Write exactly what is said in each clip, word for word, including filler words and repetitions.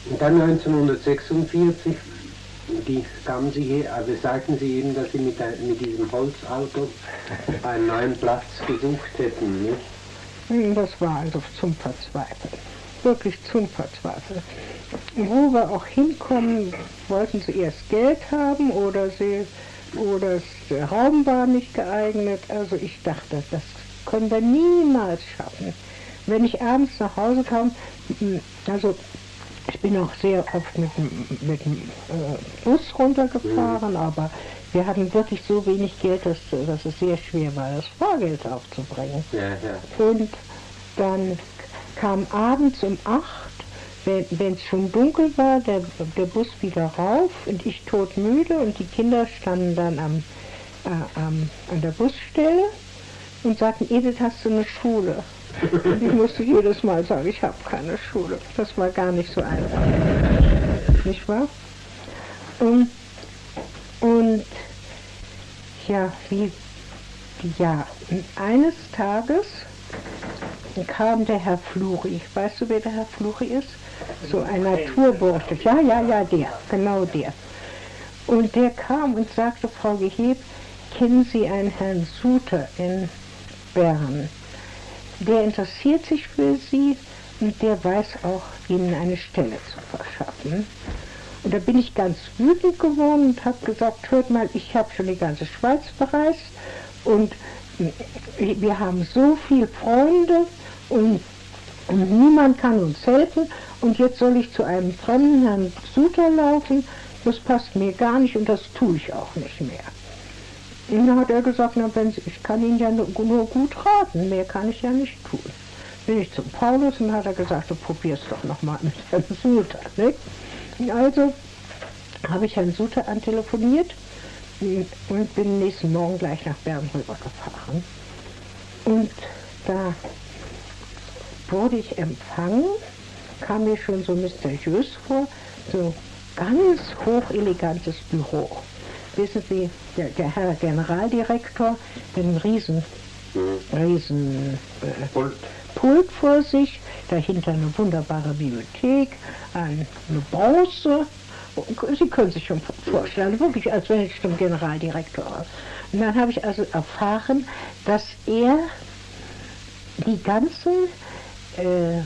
Und dann neunzehnhundertsechsundvierzig, die kamen Sie hier, also sagten Sie eben, dass Sie mit, ein, mit diesem Holzauto einen neuen Platz gesucht hätten, nicht? Das war also zum Verzweifeln, wirklich zum Verzweifeln. Wo wir auch hinkommen, wollten sie erst Geld haben oder sie oder der Raum war nicht geeignet. Also ich dachte, das können wir niemals schaffen. Wenn ich abends nach Hause kam, also ich bin auch sehr oft mit dem, mit dem äh, Bus runtergefahren, mhm. aber wir hatten wirklich so wenig Geld, dass, dass es sehr schwer war, das Fahrgeld aufzubringen. Ja, ja. Und dann kam abends um acht, wenn es schon dunkel war, der, der Bus wieder rauf und ich todmüde und die Kinder standen dann am, äh, am, an der Busstelle und sagten, Edith, hast du eine Schule? Und ich musste jedes Mal sagen, ich habe keine Schule. Das war gar nicht so einfach. Nicht wahr? Und, und ja, wie, ja, eines Tages kam der Herr Fluri. Weißt du, wer der Herr Fluri ist? So ein Naturbursche. Ja, ja, ja, der, genau der. Und der kam und sagte, Frau Geheb, kennen Sie einen Herrn Suter in Bern? Der interessiert sich für Sie und der weiß auch, Ihnen eine Stelle zu verschaffen. Und da bin ich ganz wütend geworden und habe gesagt, hört mal, ich habe schon die ganze Schweiz bereist und wir haben so viele Freunde und, und niemand kann uns helfen und jetzt soll ich zu einem fremden Herrn Suter laufen, das passt mir gar nicht und das tue ich auch nicht mehr. Und dann hat er gesagt, na, wenn Sie, ich kann Ihnen ja nur, nur gut raten, mehr kann ich ja nicht tun. Bin ich zum Paulus und hat er gesagt, du probierst doch nochmal mit Herrn Suter. Ne? Also habe ich Herrn Suter antelefoniert und bin nächsten Morgen gleich nach Bern rübergefahren. Und da wurde ich empfangen, kam mir schon so mysteriös vor, so ganz hochelegantes Büro. Wissen Sie, der, der Herr Generaldirektor mit einem riesen, mhm. riesen äh, Pult. Pult vor sich, dahinter eine wunderbare Bibliothek, eine Bronze. Sie können sich schon vorstellen, wirklich, als wenn ich zum Generaldirektor war. Und dann habe ich also erfahren, dass er die ganzen äh,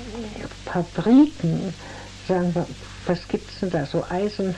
Fabriken, sagen wir, was gibt es denn da, so Eisen,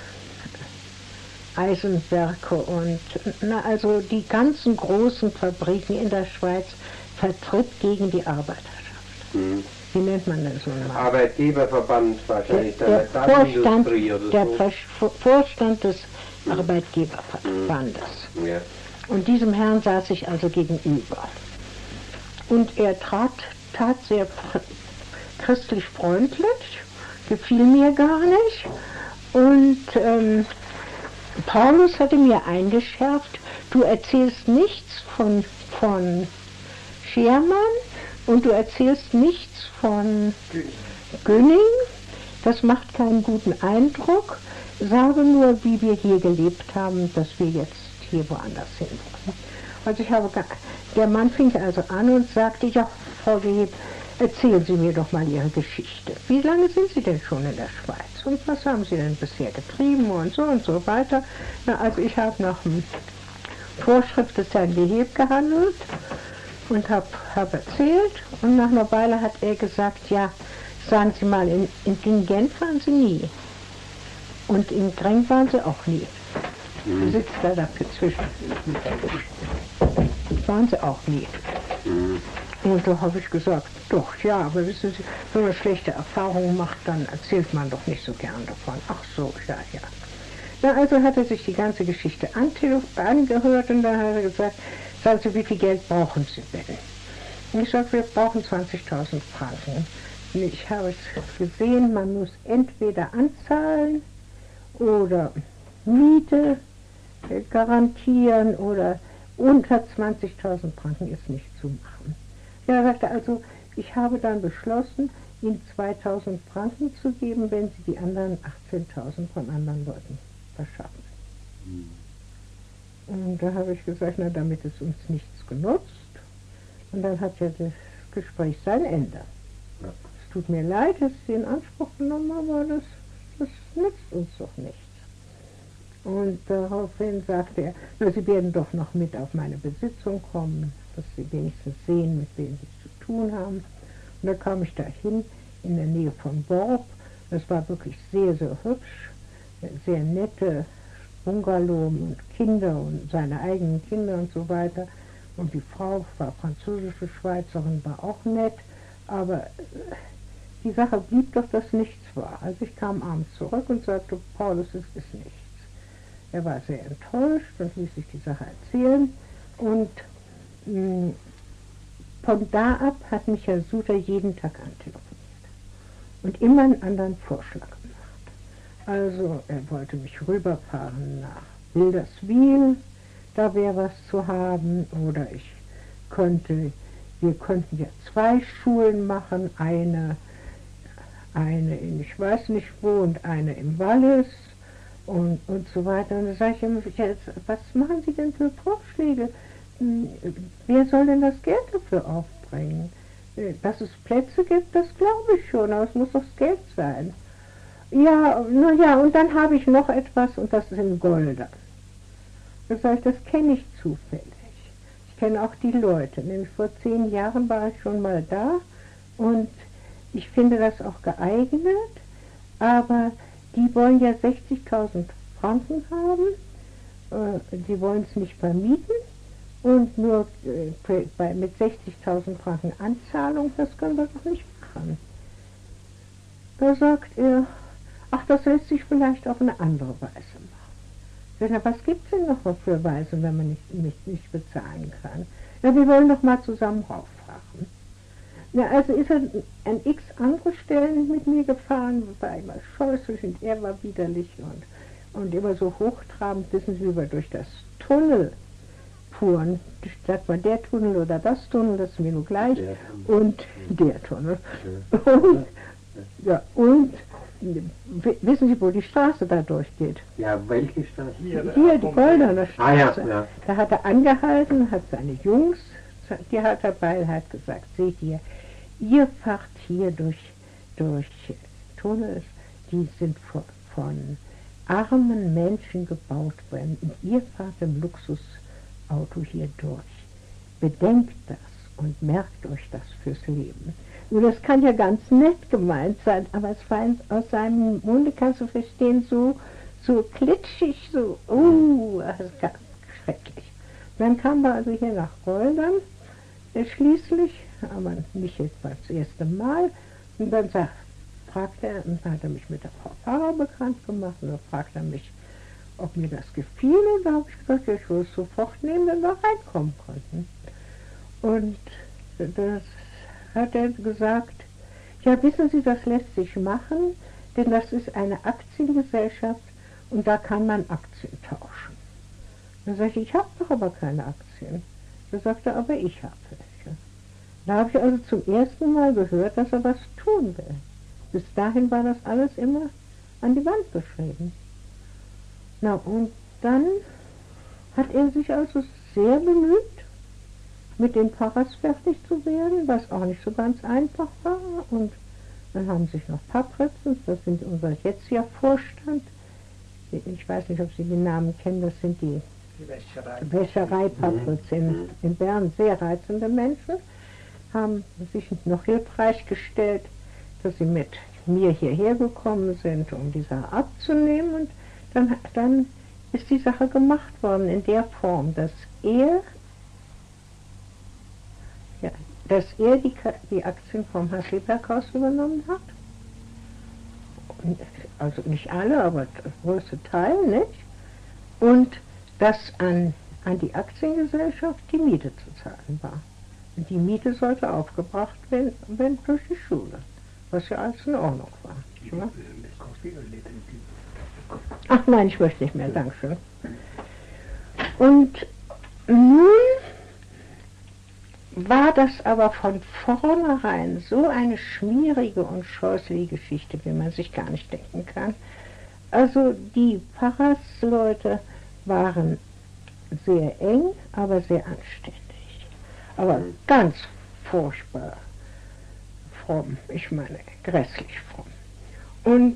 Eisenwerke und, na, also die ganzen großen Fabriken in der Schweiz vertritt gegen die Arbeiterschaft. Mhm. Wie nennt man denn so einen Mann? Arbeitgeberverband wahrscheinlich, der, der, der Vorstand, oder der so. Vorstand des mhm. Arbeitgeberverbandes. Mhm. Ja. Und diesem Herrn saß ich also gegenüber. Und er trat, tat sehr christlich freundlich, gefiel mir gar nicht. Und ähm, Paulus hatte mir eingeschärft, du erzählst nichts von, von Schermann und du erzählst nichts von Günning, das macht keinen guten Eindruck, sage nur, wie wir hier gelebt haben, dass wir jetzt hier woanders hin wollen. Also ich habe gar, der Mann fing also an und sagte, ja, Frau Geheb, erzählen Sie mir doch mal Ihre Geschichte. Wie lange sind Sie denn schon in der Schweiz? Und was haben Sie denn bisher getrieben und so und so weiter? Na, also ich habe nach dem Vorschrift des Herrn Geheb gehandelt und habe hab erzählt. Und nach einer Weile hat er gesagt, ja, sagen Sie mal, in, in Genf waren Sie nie. Und in Greng waren Sie auch nie. Mhm. Sitzt da dafür zwischen. Waren Sie auch nie. Mhm. Und da habe ich gesagt, doch, ja, aber wissen Sie, wenn man schlechte Erfahrungen macht, dann erzählt man doch nicht so gern davon. Ach so, ja, ja. Na, also hat er sich die ganze Geschichte angehört und dann hat er gesagt, sagen Sie, wie viel Geld brauchen Sie denn? Und ich sage, wir brauchen zwanzigtausend Franken. Und ich habe es gesehen, man muss entweder anzahlen oder Miete garantieren oder unter zwanzigtausend Franken ist nicht zu machen. Ja, er sagte also, ich habe dann beschlossen, Ihnen zweitausend Franken zu geben, wenn Sie die anderen achtzehntausend von anderen Leuten verschaffen. Mhm. Und da habe ich gesagt, na, damit ist uns nichts genutzt. Und dann hat ja das Gespräch sein Ende. Ja. Ist tut mir leid, dass ich sie in Anspruch genommen habe, aber das, das nützt uns doch nichts. Und daraufhin sagte er, na, Sie werden doch noch mit auf meine Besitzung kommen, dass Sie wenigstens sehen, mit wem Sie zu tun haben. Und da kam ich dahin, in der Nähe von Worp. Das war wirklich sehr, sehr hübsch, sehr nette Bungalow und Kinder und seine eigenen Kinder und so weiter. Und die Frau war französische Schweizerin, war auch nett, aber die Sache blieb doch, dass nichts war. Also ich kam abends zurück und sagte, Paulus, es ist nichts. Er war sehr enttäuscht und ließ sich die Sache erzählen. Und mh, von da ab hat Michael Suter jeden Tag antelefoniert und immer einen anderen Vorschlag gemacht. Also er wollte mich rüberfahren nach Wilderswil, da wäre was zu haben, oder ich könnte, wir könnten ja zwei Schulen machen, eine, eine in ich weiß nicht wo und eine im Wallis und, und so weiter. Und da sage ich immer, was machen Sie denn für Vorschläge? Wer soll denn das Geld dafür aufbringen? Dass es Plätze gibt, das glaube ich schon, aber es muss doch das Geld sein. Ja, na ja, und dann habe ich noch etwas und das ist in Goldern. Da sage ich, das kenne ich zufällig. Ich kenne auch die Leute, nämlich vor zehn Jahren war ich schon mal da und ich finde das auch geeignet, aber die wollen ja sechzigtausend Franken haben, äh, die wollen es nicht vermieten. Und nur äh, bei, mit sechzigtausend Franken Anzahlung, das können wir doch nicht machen. Da sagt er, ach, das lässt sich vielleicht auf eine andere Weise machen. Ich sage, was gibt es denn noch für Weisen, wenn man nicht, nicht, nicht bezahlen kann? Ja, wir wollen doch mal zusammen rauffahren. Ja, also ist er an x andere Stellen mit mir gefahren, war immer scheußlich und er war widerlich und, und immer so hochtrabend, wissen Sie, über durch das Tunnel fuhren, sagt man der Tunnel oder das Tunnel, das ist mir nur gleich, und der Tunnel. Und, ja, und wissen Sie, wo die Straße da durchgeht? Ja, welche Straße? Hier, die Goldene Straße. Ah, ja, ja. Da hat er angehalten, hat seine Jungs, die hat dabei, hat gesagt, seht ihr, ihr fahrt hier durch, durch Tunnels, die sind von, von armen Menschen gebaut worden, und ihr fahrt im Luxus Auto hier durch. Bedenkt das und merkt euch das fürs Leben. Nur das kann ja ganz nett gemeint sein, aber es war aus seinem Munde, kannst du verstehen, so, so klitschig, so, uh, das ist ganz schrecklich. Dann kamen wir also hier nach Goldern, äh, schließlich, aber nicht jetzt das erste Mal, und dann sagt, fragt er, und dann hat er mich mit der Frau Pfarrer bekannt gemacht, und dann fragt er mich, ob mir das gefiel, und da habe ich gesagt, ja, ich würde es sofort nehmen, wenn wir reinkommen konnten. Und das hat er gesagt, ja, wissen Sie, das lässt sich machen, denn das ist eine Aktiengesellschaft und da kann man Aktien tauschen. Dann sage ich, ich habe doch aber keine Aktien. Da sagt er, aber ich habe welche. Da habe ich also zum ersten Mal gehört, dass er was tun will. Bis dahin war das alles immer an die Wand geschrieben. Na, und dann hat er sich also sehr bemüht, mit den Pfarrers fertig zu werden, was auch nicht so ganz einfach war. Und dann haben sich noch Papritzens, das sind unser jetziger Vorstand, ich weiß nicht, ob Sie die Namen kennen, das sind die, die Wäscherei, Wäscherei Papritz in, in Bern, sehr reizende Menschen, haben sich noch hilfreich gestellt, dass sie mit mir hierher gekommen sind, um die Sache abzunehmen. Und dann, dann ist die Sache gemacht worden in der Form, dass er, ja, dass er die, die Aktien vom Hasselberghaus übernommen hat. Also nicht alle, aber der größte Teil, nicht? Und dass an, an die Aktiengesellschaft die Miete zu zahlen war. Und die Miete sollte aufgebracht werden, werden durch die Schule, was ja alles in Ordnung war. Ja? Ach nein, ich möchte nicht mehr, Dankeschön. Und nun war das aber von vornherein so eine schmierige und scheußliche Geschichte, wie man sich gar nicht denken kann. Also die Pfarrersleute waren sehr eng, aber sehr anständig. Aber ganz furchtbar, fromm, ich meine grässlich fromm. Und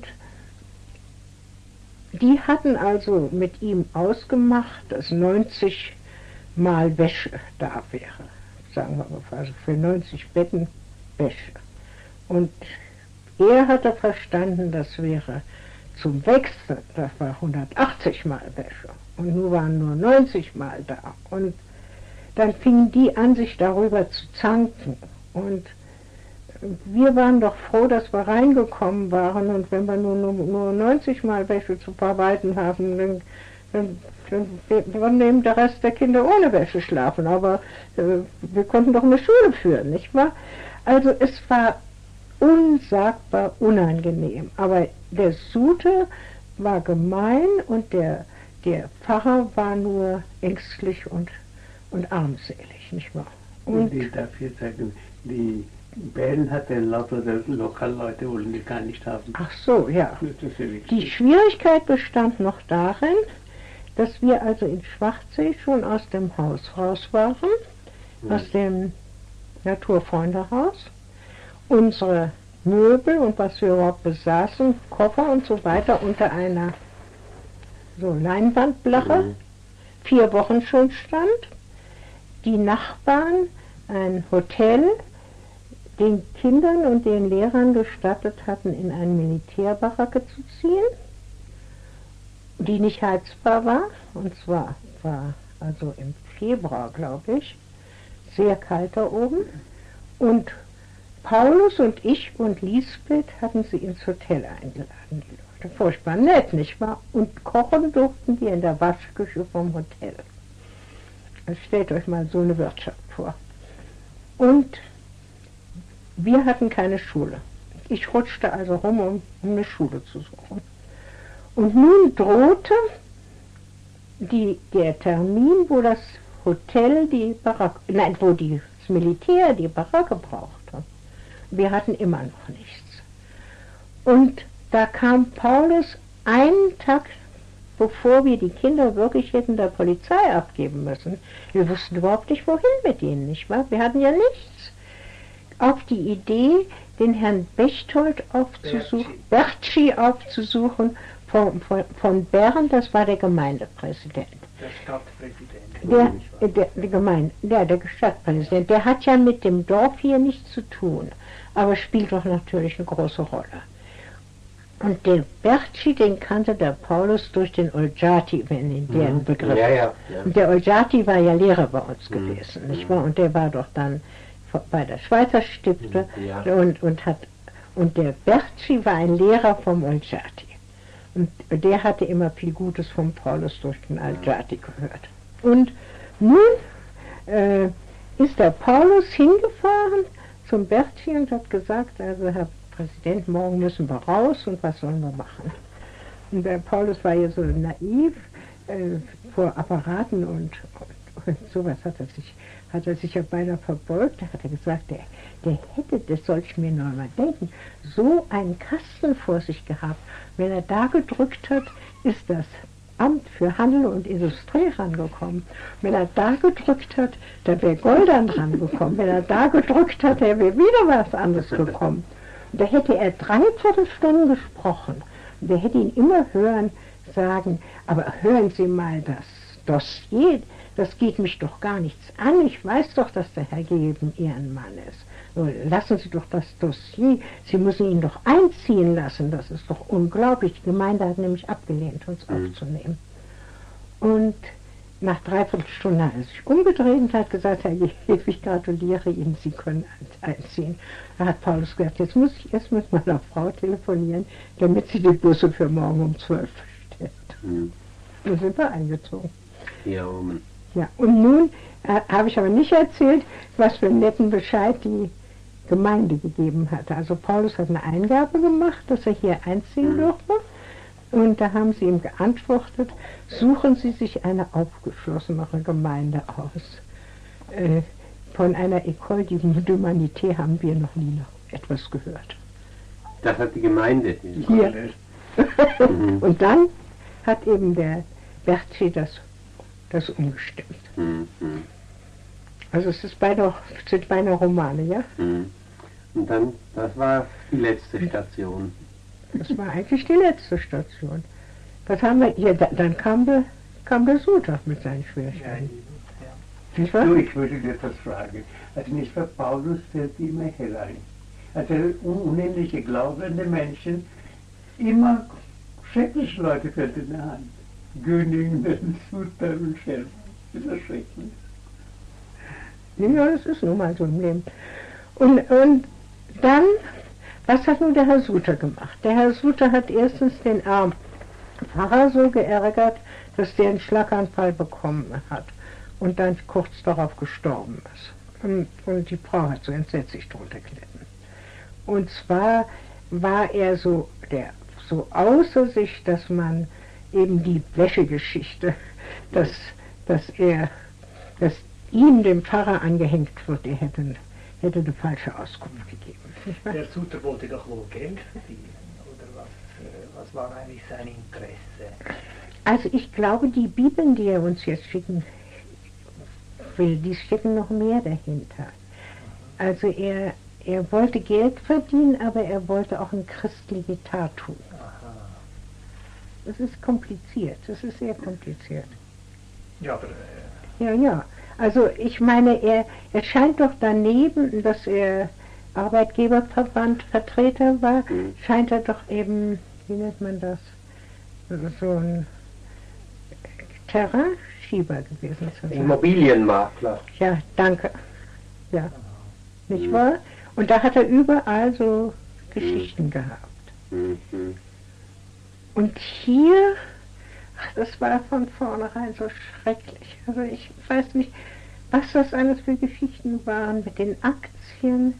die hatten also mit ihm ausgemacht, dass neunzig Mal Wäsche da wäre, sagen wir mal, also für neunzig Betten Wäsche. Und er hatte verstanden, das wäre zum Wechseln, das war hundertachtzig Mal Wäsche. Und nun waren nur neunzig Mal da. Und dann fingen die an, sich darüber zu zanken. Und wir waren doch froh, dass wir reingekommen waren. Und wenn wir nur, nur, nur neunzig Mal Wäsche zu verarbeiten haben, dann, dann, dann würden eben der Rest der Kinder ohne Wäsche schlafen. Aber äh, wir konnten doch eine Schule führen, nicht wahr? Also es war unsagbar unangenehm. Aber der Sute war gemein und der, der Pfarrer war nur ängstlich und, und armselig, nicht wahr? Und ich darf jetzt sagen, die Bären hat den lauter der Lokalleute wollen die gar nicht haben. Ach so, ja. Das ist ja wichtig. Die Schwierigkeit bestand noch darin, dass wir also in Schwarzsee schon aus dem Haus raus waren, mhm. aus dem Naturfreundehaus. Unsere Möbel und was wir überhaupt besaßen, Koffer und so weiter unter einer so Leinwandblache, mhm. vier Wochen schon stand. Die Nachbarn ein Hotel den Kindern und den Lehrern gestattet hatten, in eine Militärbaracke zu ziehen, die nicht heizbar war, und zwar war also im Februar, glaube ich, sehr kalt da oben, und Paulus und ich und Lisbeth hatten sie ins Hotel eingeladen, die Leute. Furchtbar nett, nicht wahr? Und kochen durften wir in der Waschküche vom Hotel. Also stellt euch mal so eine Wirtschaft vor. Und wir hatten keine Schule. Ich rutschte also rum, um, um eine Schule zu suchen. Und nun drohte die, der Termin, wo das Hotel die Baracke, nein, wo die, das Militär die Baracke brauchte. Wir hatten immer noch nichts. Und da kam Paulus einen Tag, bevor wir die Kinder wirklich hätten der Polizei abgeben müssen. Wir wussten überhaupt nicht, wohin mit ihnen, nicht wahr? Wir hatten ja nichts. Auf die Idee, den Herrn Bechtold aufzusuchen, Bertschi aufzusuchen, von, von, von Bern, das war der Gemeindepräsident. Der Stadtpräsident. Der, der, der, Gemeinde, der, der Stadtpräsident, der hat ja mit dem Dorf hier nichts zu tun, aber spielt doch natürlich eine große Rolle. Und den Bertschi, den kannte der Paulus durch den Oljati, wenn in deren mhm. Begriff. Ja, ja, ja. Und der Oljati war ja Lehrer bei uns mhm. gewesen, nicht wahr? Und der war doch dann bei der Schweizer Stifte ja. und, und, hat, und der Bertschi war ein Lehrer vom Oljati. Und der hatte immer viel Gutes vom Paulus durch den Oljati gehört. Und nun äh, ist der Paulus hingefahren zum Bertschi und hat gesagt, also Herr Präsident, morgen müssen wir raus und was sollen wir machen? Und der Paulus war ja so naiv äh, vor Apparaten und, und, und sowas hat er sich, hat er sich ja beinahe verbeugt. Da hat er gesagt, der, der hätte, das soll ich mir noch mal denken, so einen Kasten vor sich gehabt. Wenn er da gedrückt hat, ist das Amt für Handel und Industrie rangekommen. Wenn er da gedrückt hat, da wäre Goldern rangekommen. Wenn er da gedrückt hat, da wäre wieder was anderes gekommen. Und da hätte er dreiviertel Stunden gesprochen. Und der hätte ihn immer hören, sagen, aber hören Sie mal, das Dossier, das geht mich doch gar nichts an. Ich weiß doch, dass der Herr Geben Ehrenmann ist. So, lassen Sie doch das Dossier, Sie müssen ihn doch einziehen lassen. Das ist doch unglaublich. Die Gemeinde hat nämlich abgelehnt, uns mhm. aufzunehmen. Und nach dreiviertel Stunden hat er sich umgedreht und hat gesagt, Herr Gebe, ich gratuliere Ihnen, Sie können einziehen. Da hat Paulus gesagt, jetzt muss ich erst mit meiner Frau telefonieren, damit sie die Busse für morgen um zwölf bestellt. Mhm. Und sind wir eingezogen. Ja, um. Ja, und nun äh, habe ich aber nicht erzählt, was für einen netten Bescheid die Gemeinde gegeben hatte. Also Paulus hat eine Eingabe gemacht, dass er hier einziehen mhm. durfte. Und da haben sie ihm geantwortet, suchen Sie sich eine aufgeschlossenere Gemeinde aus. Äh, von einer École d'Humanité haben wir noch nie noch etwas gehört. Das hat die Gemeinde. Hier. mhm. Und dann hat eben der Bertschi das, das umgestimmt. Mhm. Also es ist beinahe, sind beinahe Romane, ja? Mhm. Und dann, das war die letzte Station. Das war eigentlich die letzte Station. Was haben wir hier? Da, dann kam der, kam der Suter mit seinen Schwierigkeiten. Ja, Nicht wahr? du, ich würde dir das fragen. Also nicht für Paulus fällt immer herein. Also unendliche glaubende Menschen, immer schreckliche Leute fällt in der Hand. Göningen, Suter und Scherben. Das ist schrecklich. Ja, das ist nun mal so im Leben. Und, und dann, was hat nun der Herr Suter gemacht? Der Herr Suter hat erstens den armen Pfarrer so geärgert, dass der einen Schlaganfall bekommen hat und dann kurz darauf gestorben ist. Und, und die Frau hat so entsetzlich drunter gelitten. Und zwar war er so, der, so außer sich, dass man eben die Wäschegeschichte, dass, dass er, dass ihm, dem Pfarrer, angehängt wird, er hätte, hätte eine falsche Auskunft gegeben. Der Suter wollte doch wohl Geld verdienen, oder was, was war eigentlich sein Interesse? Also ich glaube, die Bibeln, die er uns jetzt schicken will, die stecken noch mehr dahinter. Also er, er wollte Geld verdienen, aber er wollte auch eine christliche Tat tun. Aha. Das ist kompliziert, das ist sehr kompliziert. Ja, aber... Äh, Ja, ja. Also ich meine, er, er scheint doch daneben, dass er Arbeitgeberverband Vertreter war, Mhm. scheint er doch eben, wie nennt man das, so ein Terrainschieber gewesen zu sein. Immobilienmakler. Ja, danke. Ja, nicht wahr? Und da hat er überall so Geschichten gehabt. Mhm. Und hier, ach, das war von vornherein so schrecklich. Also ich weiß nicht, was das alles für Geschichten waren mit den Aktien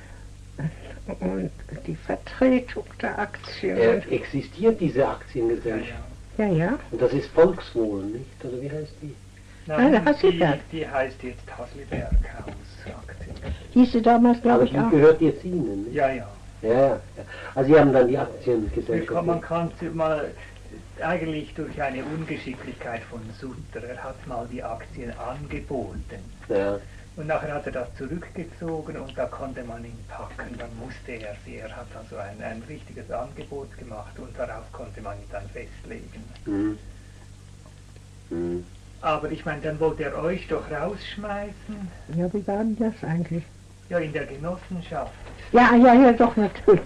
und die Vertretung der Aktien. Äh, existiert diese Aktiengesellschaft? Ja, ja. Und das ist Volkswohl, nicht? Oder wie heißt die? Nein, der die, Hasselberg. die heißt jetzt Hasselberg Hausaktien. Hieße damals, glaube Aber ich, die auch. gehört jetzt Ihnen, nicht? Ja, ja. Ja, ja. ja. Also Sie haben dann die Wir Aktiengesellschaft. kann, man kann sie mal eigentlich durch eine Ungeschicklichkeit von Suter, er hat mal die Aktien angeboten. Ja. Und nachher hat er das zurückgezogen und da konnte man ihn packen, dann musste er sie. Er hat also ein, ein richtiges Angebot gemacht und darauf konnte man ihn dann festlegen. Mhm. Mhm. Aber ich meine, dann wollte er euch doch rausschmeißen, Ja, wie war denn das eigentlich? ja in der Genossenschaft. Ja, ja, ja, doch, natürlich.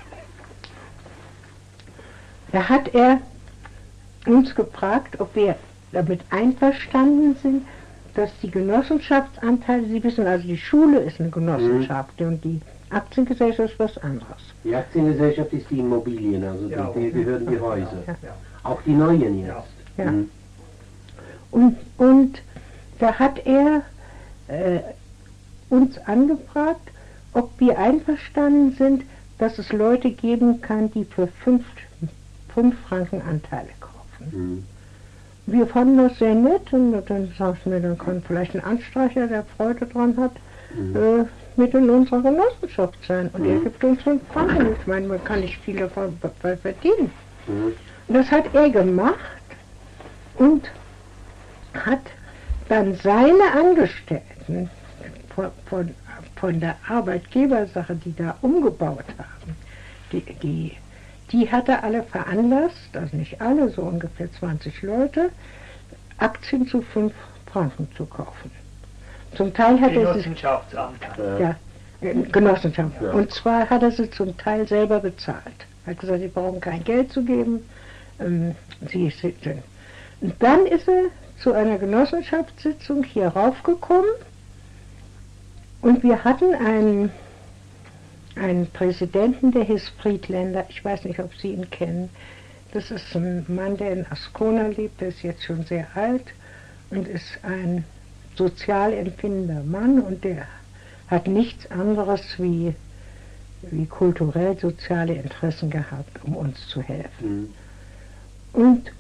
Da hat er uns gefragt, ob wir damit einverstanden sind, dass die Genossenschaftsanteile, Sie wissen also, die Schule ist eine Genossenschaft und die Aktiengesellschaft ist was anderes. Die Aktiengesellschaft ist die Immobilien, also Ja. die, die gehören die Häuser. Ja. Auch die neuen jetzt. Ja. Ja. Mhm. Und, und da hat er äh, uns angefragt, ob wir einverstanden sind, dass es Leute geben kann, die für fünf, fünf Franken Anteile kaufen. Mhm. Wir fanden das sehr nett und dann sagten wir, dann kann vielleicht ein Anstreicher, der Freude dran hat, Mhm. äh, mit in unserer Genossenschaft sein. Und er Mhm. gibt uns fünf Franken. Ich meine, man kann nicht viel davon be- verdienen. Mhm. Und das hat er gemacht und hat dann seine Angestellten von, von, von der Arbeitgebersache, die da umgebaut haben, die, die, die hat er alle veranlasst, also nicht alle, so ungefähr zwanzig Leute, Aktien zu fünf Franken zu kaufen. Zum Teil hat er sie, Genossenschaftsanteil. ja, äh, Genossenschaft. Ja. Und zwar hat er sie zum Teil selber bezahlt. Er hat gesagt, sie brauchen kein Geld zu geben. Ähm, sie sind. Und dann ist er zu einer Genossenschaftssitzung hier raufgekommen und wir hatten einen, einen Präsidenten, der hieß Friedländer. Ich weiß nicht, ob Sie ihn kennen. Das ist ein Mann, der in Ascona lebt, der ist jetzt schon sehr alt und ist ein sozial empfindender Mann und der hat nichts anderes wie, wie kulturell soziale Interessen gehabt, um uns zu helfen. Mhm. Und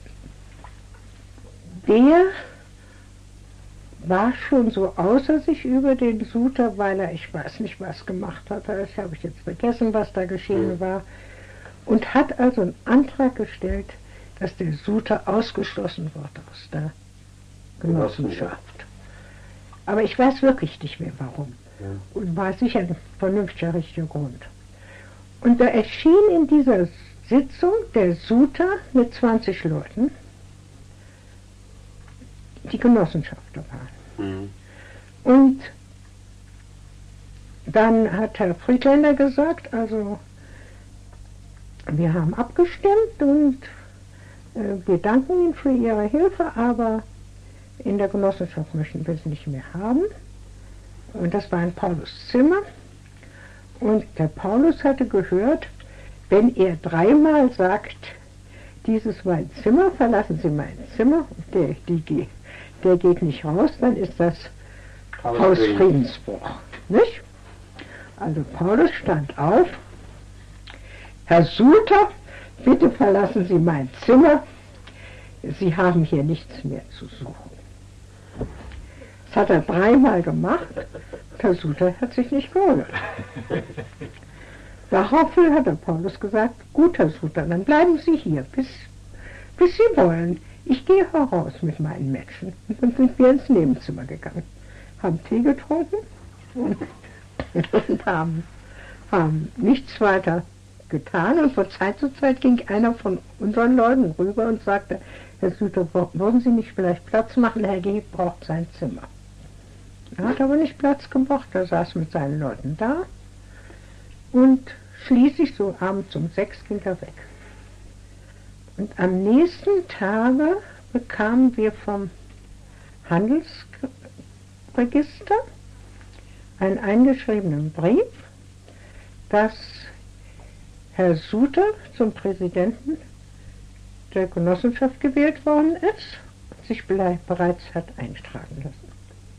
der war schon so außer sich über den Suter, weil er, ich weiß nicht, was gemacht hat, das habe ich jetzt vergessen, was da geschehen Mhm. war, und hat also einen Antrag gestellt, dass der Suter ausgeschlossen wird aus der Genossenschaft. Aber ich weiß wirklich nicht mehr warum. Ja. Und war sicher ein vernünftiger, richtiger Grund. Und da erschien in dieser Sitzung der Suter mit zwanzig Leuten, die Genossenschafter waren. Mhm. Und dann hat Herr Friedländer gesagt, also wir haben abgestimmt und äh, wir danken Ihnen für Ihre Hilfe, aber in der Genossenschaft möchten wir es nicht mehr haben. Und das war in Paulus Zimmer. Und der Paulus hatte gehört, wenn er dreimal sagt, dieses mein Zimmer, verlassen Sie mein Zimmer, der, die, der geht nicht raus, dann ist das Hausfriedensbruch. Nicht? Also Paulus stand auf, Herr Suter, bitte verlassen Sie mein Zimmer, Sie haben hier nichts mehr zu suchen. Das hat er dreimal gemacht, Herr Suter hat sich nicht gerührt. Daraufhin hat der Paulus gesagt, gut, Herr Suter, dann bleiben Sie hier, bis, bis Sie wollen. Ich gehe heraus mit meinen Menschen. Und dann sind wir ins Nebenzimmer gegangen, haben Tee getrunken und, und haben, haben nichts weiter getan. Und von Zeit zu Zeit ging einer von unseren Leuten rüber und sagte, Herr Suter, wollen Sie nicht vielleicht Platz machen? Herr G. braucht sein Zimmer. Er hat aber nicht Platz gemacht, er saß mit seinen Leuten da. Und schließlich so abends um sechs ging er weg. Und am nächsten Tage bekamen wir vom Handelsregister einen eingeschriebenen Brief, dass Herr Suter zum Präsidenten der Genossenschaft gewählt worden ist und sich bereits hat eintragen lassen.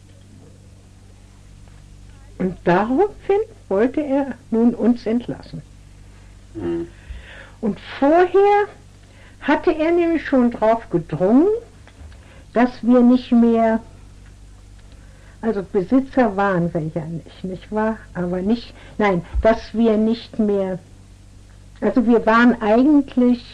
Und daraufhin wollte er nun uns entlassen. Mhm. Und vorher hatte er nämlich schon darauf gedrungen, dass wir nicht mehr, also Besitzer waren wir ja nicht, nicht wahr? Aber nicht, nein, dass wir nicht mehr, also wir waren eigentlich,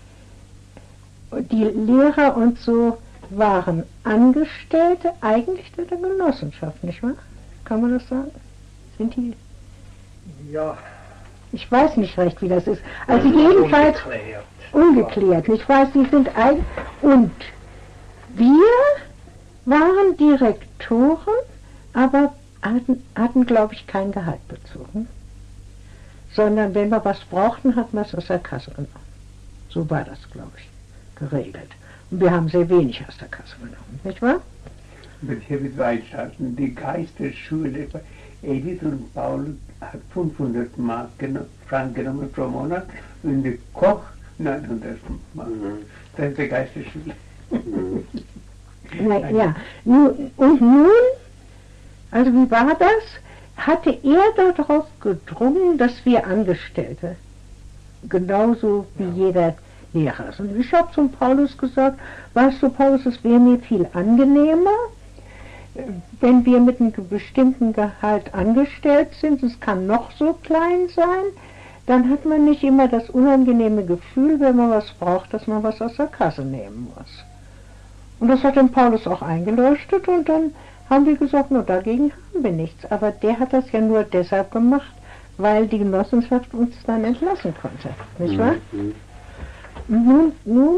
die Lehrer und so waren Angestellte eigentlich der Genossenschaft, nicht wahr? Kann man das sagen? Sind die? Ja. Ich weiß nicht recht, wie das ist. Also jedenfalls ungeklärt, ungeklärt nicht wahr? Sie sind ein und wir waren Direktoren, aber hatten, hatten glaube ich, kein Gehalt bezogen, sondern wenn wir was brauchten, hatten wir es aus der Kasse genommen. So war das, glaube ich, geregelt. Und wir haben sehr wenig aus der Kasse genommen, nicht wahr? Ich will weiterschalten. Die Geisterschule, Edith und Paul hat fünfhundert Mark geno Frank genommen pro Monat und der Koch neunhundert Mark. Mhm. Das ist die Geisterschule. Mhm. Na, ja, nun, und nun, also wie war das? Hatte er darauf gedrungen, dass wir Angestellte, genauso wie ja. jeder Lehrer ist. Und ich habe zum Paulus gesagt, weißt du, Paulus, es wäre mir viel angenehmer, wenn wir mit einem bestimmten Gehalt angestellt sind, es kann noch so klein sein, dann hat man nicht immer das unangenehme Gefühl, wenn man was braucht, dass man was aus der Kasse nehmen muss. Und das hat dem Paulus auch eingeleuchtet und dann haben wir gesagt, nur dagegen haben wir nichts. Aber der hat das ja nur deshalb gemacht, weil die Genossenschaft uns dann entlassen konnte, nicht wahr? Mhm. Und nun, nun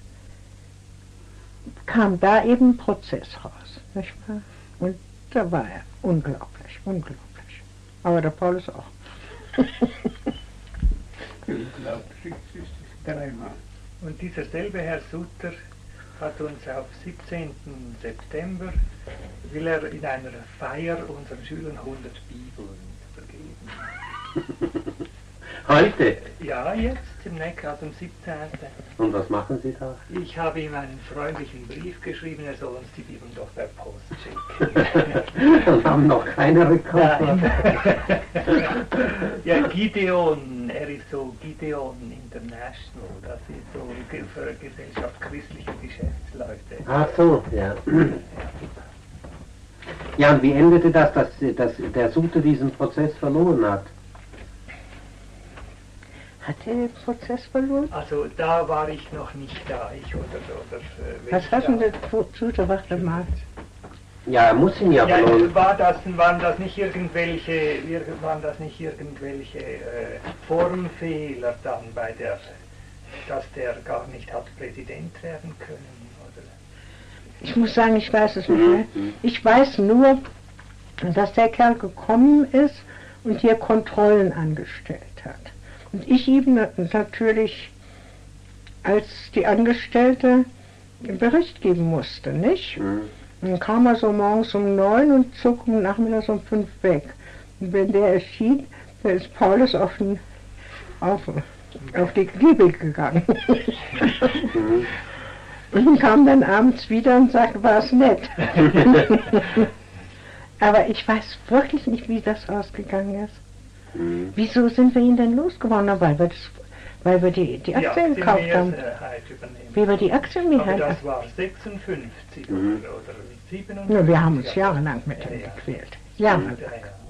kam da eben ein Prozess raus. Nicht wahr? Und da war er unglaublich, unglaublich. Aber der Paulus auch. Unglaublich, dreimal. Und dieser selbe Herr Suter hat uns auf siebzehnten September, will er in einer Feier unseren Schülern hundert Bibeln vergeben. Heute? Ja, jetzt, im Neckar, am siebzehnten Und was machen Sie da? Ich habe ihm einen freundlichen Brief geschrieben, er soll uns die Bibeln doch per Post schicken. Und haben noch keine Rückantwort. Ja, Gideon, er ist so Gideon International, das ist so für Gesellschaft christliche Geschäftsleute. Ach so, ja. Ja, und wie endete das, dass, dass der Suter diesen Prozess verloren hat? Hat er den Prozess verloren? Also da war ich noch nicht da, ich oder... oder Was hast du denn Suter, warte mal. Ja, er muss ihn ja Ja, belohnen. war das, waren das nicht irgendwelche, waren das nicht irgendwelche äh, Formfehler dann bei der, dass der gar nicht hat Präsident werden können? Oder? Ich muss sagen, ich weiß es nicht mehr. Ich weiß nur, dass der Kerl gekommen ist und hier Kontrollen angestellt hat. Und ich ihm natürlich als die Angestellte einen Bericht geben musste, nicht? Mhm. Dann kam er so morgens um neun und zog um nachmittags um fünf weg. Und wenn der erschien, dann ist Paulus auf, den, auf, auf die Giebel gegangen. Mhm. Und kam dann abends wieder und sagte, war es nett. Aber ich weiß wirklich nicht, wie das ausgegangen ist. Mhm. Wieso sind wir ihn denn losgeworden? Weil wir, das, weil wir die, die Aktien die gekauft haben. Mehrheit übernehmen. Wie wir die Aktien mit Aber haben. das war sechsundfünfzig Mhm. oder, oder siebenundfünfzig. Ja, wir haben uns jahrelang mit ihm Ja, ja. gequält. Jahrelang. Ja, ja.